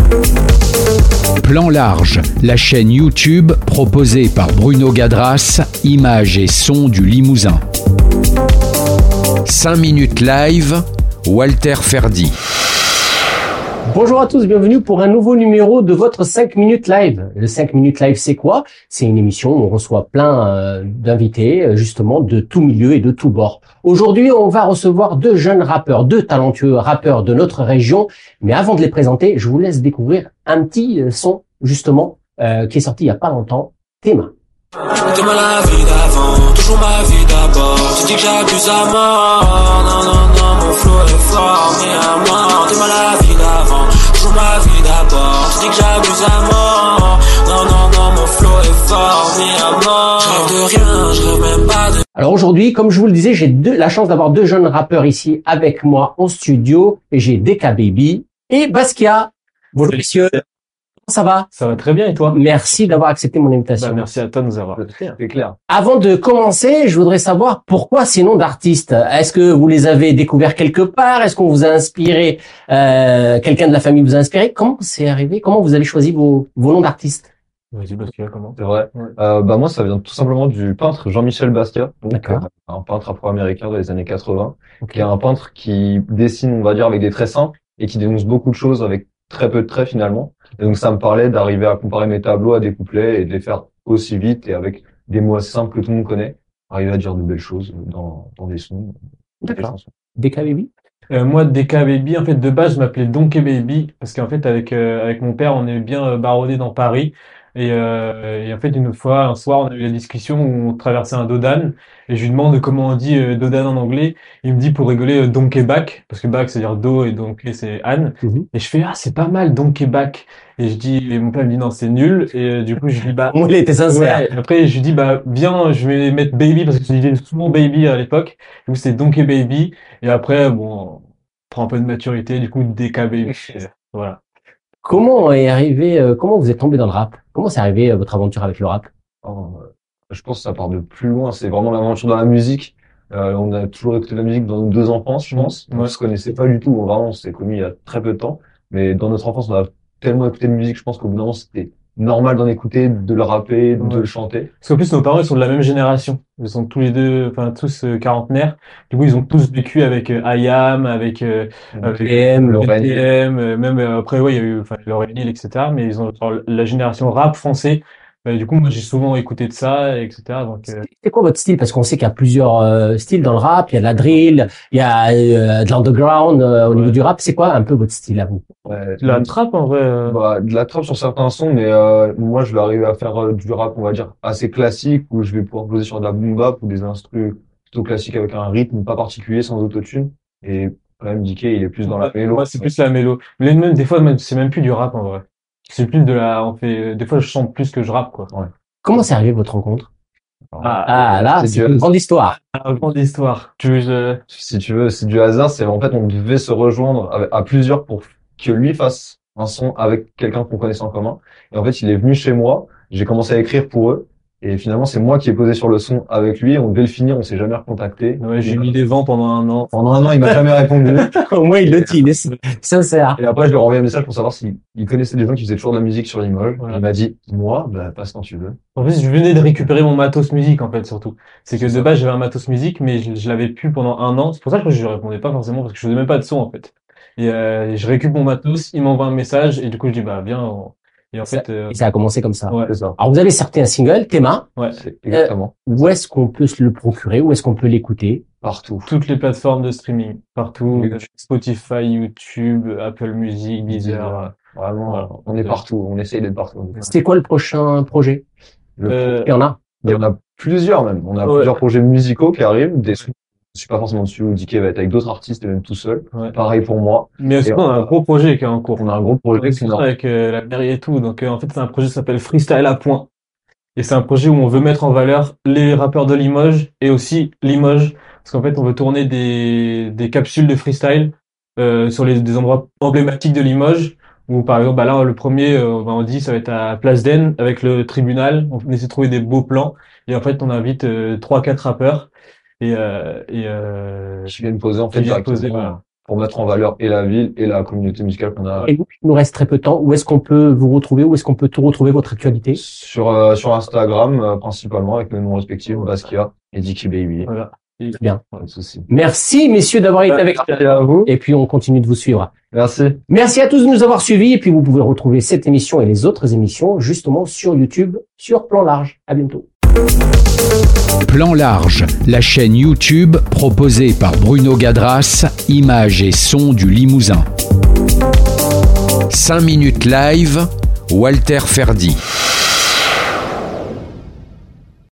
Plan Large, la chaîne YouTube proposée par Bruno Gadras, images et sons du Limousin. 5 minutes live, Walter Ferdi. Bonjour à tous, bienvenue pour un nouveau numéro de votre 5 minutes live. Le 5 minutes live, c'est quoi? C'est une émission où on reçoit plein d'invités, justement, de tout milieu et de tout bord. Aujourd'hui, on va recevoir deux jeunes rappeurs, deux talentueux rappeurs de notre région. Mais avant de les présenter, je vous laisse découvrir un petit son, justement, qui est sorti il y a pas longtemps, Tes mains. Demain la vie d'avant, toujours ma vie d'abord. Tu dis que j'abuse à mort. Non, non, non, mon flow est fort, mais à moi. Demain la vie d'avant, toujours ma vie d'abord. Tu dis que j'abuse à mort. Non, non, non, mon flow est fort, mais à mort. Je rêve de rien, je rêve même pas de... Alors aujourd'hui, comme je vous le disais, j'ai la chance d'avoir deux jeunes rappeurs ici avec moi en studio. Et j'ai DK Baby et Basquiat. Bonjour messieurs. Ça va? Ça va très bien et toi? Merci d'avoir accepté mon invitation. Merci à toi de nous avoir. C'est clair. Avant de commencer, je voudrais savoir pourquoi ces noms d'artistes. Est-ce que vous les avez découverts quelque part? Est-ce qu'on vous a inspiré? Quelqu'un de la famille vous a inspiré? Comment c'est arrivé? Comment vous avez choisi vos noms d'artistes? Vas-y, Basquiat, comment? C'est vrai. Ouais. Moi, ça vient tout simplement du peintre Jean-Michel Basquiat, donc D'accord. un peintre afro-américain des années 80, Ok. qui est un peintre qui dessine, on va dire, avec des traits simples et qui dénonce beaucoup de choses avec très peu de traits finalement. Et donc ça me parlait d'arriver à comparer mes tableaux à des couplets et de les faire aussi vite et avec des mots assez simples que tout le monde connaît, arriver à dire de belles choses dans des sons, des D'accord. chansons. DK Baby? Moi, DK Baby, en fait, de base, je m'appelais Donkey Baby parce qu'en fait, avec mon père, on est bien baroudé dans Paris. Et en fait, une fois, un soir, on a eu la discussion où on traversait un dodan et je lui demande comment on dit dodan en anglais. Il me dit pour rigoler Donkey Back parce que back c'est dire dos et donkey c'est âne. Et je fais ah c'est pas mal Donkey Back. Et je dis et mon père me dit non c'est nul et du coup je lui dis bah Moi, il était sincère. ouais. Après je lui dis bah viens je vais mettre baby parce que je disais souvent baby à l'époque. Du coup c'est Donkey Baby et après bon on prend un peu de maturité du coup DK Baby. Voilà. Comment comment vous êtes tombé dans le rap? Comment c'est arrivé votre aventure avec le rap? Alors, je pense que ça part de plus loin, c'est vraiment l'aventure dans la musique. On a toujours écouté de la musique dans nos deux enfances, je pense. Ouais. On se connaissait pas du tout, vraiment, on s'est connus il y a très peu de temps. Mais dans notre enfance, on a tellement écouté de musique, je pense qu'au bout d'un moment, c'était normal d'en écouter, de le rapper, de Ouais. le chanter. Parce qu'en plus, nos parents, ils sont de la même génération. Ils sont tous les deux, enfin, tous quarantenaires. Du coup, ils ont tous vécu avec IAM, avec PM, Lorraine. NTM, même après, ouais, il y a eu, enfin, Lauryn Hill, etc. Mais ils ont genre, la génération rap français. Du coup, moi, j'ai souvent écouté de ça, etc. Donc, C'est quoi votre style? Parce qu'on sait qu'il y a plusieurs styles dans le rap. Il y a de la drill, il y a de l'underground au niveau du rap. C'est quoi un peu votre style à vous? Ouais. la trappe, en vrai, De la trap sur certains sons, mais moi, je vais arriver à faire du rap, on va dire, assez classique, où je vais pouvoir poser sur de la boom bap ou des instrus plutôt classiques avec un rythme pas particulier, sans autotune. Et quand même, DK, il est plus dans la mélo. moi, c'est plus la mélo. Mais même, des fois, c'est même plus du rap, en vrai. C'est plus des fois, je chante plus que je rappe, quoi. Comment c'est arrivé votre rencontre? Alors, Ah là, c'est une grande histoire. Un grande histoire. Tu veux, si tu veux, c'est du hasard, c'est en fait, on devait se rejoindre à plusieurs pour que lui fasse un son avec quelqu'un qu'on connaissait en commun. Et en fait, il est venu chez moi, j'ai commencé à écrire pour eux. Et finalement, c'est moi qui ai posé sur le son avec lui. On devait le finir, on s'est jamais recontacté. ouais, j'ai mis des vents pendant un an. Pendant un an, il m'a jamais répondu. Au moins, il le dit, il est sincère. Et après, je lui ai envoyé un message pour savoir s'il connaissait des gens qui faisaient toujours de la musique sur Limoges. Voilà. Il m'a dit, moi, bah, passe quand tu veux. En plus, je venais de récupérer mon matos musique, en fait, surtout. C'est que C'est de ça. base, j'avais un matos musique, mais je l'avais plus pendant un an. C'est pour ça que je répondais pas forcément, parce que je faisais même pas de son, en fait. Et je récupère mon matos, il m'envoie un message, et du coup, je dis, bah, viens. Et en fait, Et ça a commencé comme ça. ouais, C'est ça. Alors, vous avez sorti un single, Tes mains. ouais. C'est exactement. Où est-ce qu'on peut se le procurer? Où est-ce qu'on peut l'écouter? Partout. Toutes les plateformes de streaming, partout. YouTube. Spotify, YouTube, Apple Music, Deezer. Vraiment, Voilà. on est partout. On essaye d'être partout. C'est quoi le prochain projet? Le Il y en a. Il y en a plusieurs même. On a Ouais. plusieurs projets musicaux qui arrivent. Des sons, je suis pas forcément dessus. Ou DK va être avec d'autres artistes et même tout seul. Ouais. Pareil pour moi. Mais aussi, on a un gros projet qui est en cours. On a un gros projet qui est en- Avec la mairie et tout. Donc, en fait, c'est un projet qui s'appelle Freestyle à point. Et c'est un projet où on veut mettre en valeur les rappeurs de Limoges et aussi Limoges. Parce qu'en fait, on veut tourner des capsules de freestyle sur des endroits emblématiques de Limoges. Où, par exemple, bah là, le premier, on dit, ça va être à Place d'Aisne avec le tribunal. On essaie de trouver des beaux plans. Et en fait, on invite 3-4 rappeurs. Je viens de poser en fait Qui viennent poser, directement voilà. pour mettre en valeur et la ville et la communauté musicale qu'on a. Et il nous reste très peu de temps. Où est-ce qu'on peut vous retrouver? Où est-ce qu'on peut tout retrouver votre actualité? Sur Instagram, principalement, avec nos noms respectifs, Basquiat et Dicky Baby. Voilà. Bien. Pas de souci. Merci, messieurs, d'avoir été avec nous. Merci à vous. Et puis, on continue de vous suivre. Merci. Merci à tous de nous avoir suivis. Et puis, vous pouvez retrouver cette émission et les autres émissions, justement, sur YouTube, sur Plan Large. À bientôt. Plan Large, la chaîne YouTube proposée par Bruno Gadras, images et sons du Limousin. 5 minutes live, Walter Ferdi.